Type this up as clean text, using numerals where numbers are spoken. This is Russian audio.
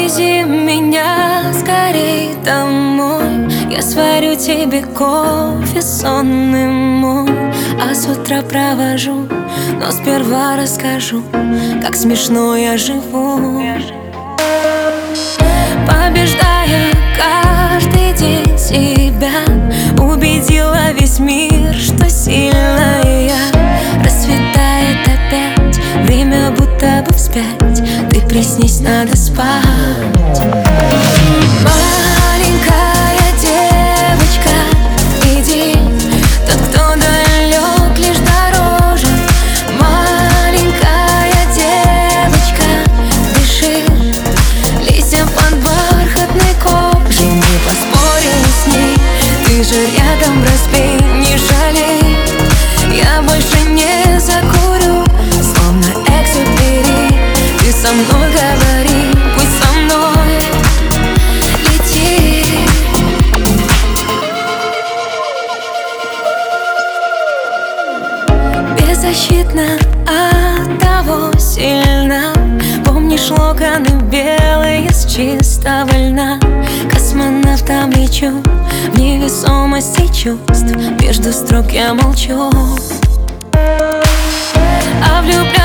Отвези меня скорей домой. Я сварю тебе кофе сонный мой, а с утра провожу, но сперва расскажу, как смешно я живу. Побеждая каждый день себя, убедила весь мир, что сильная я. Расцветает опять, время будто бы вспять. Ты приснись, надо спать. Маленькая девочка, иди, тот, кто далек, лишь дороже. Маленькая девочка, дыши, листья под бархатной кожей. Не поспорим с ней, ты же рядом, разбей, не жалей. Я больше не закурю, словно Экзюпери. Ты со мной говори, пусть со мной лети. Беззащитна, от того сильна. Помнишь локоны белые с чистого льна? Космонавтом лечу в невесомости чувств. Между строк я молчу, а влюбленность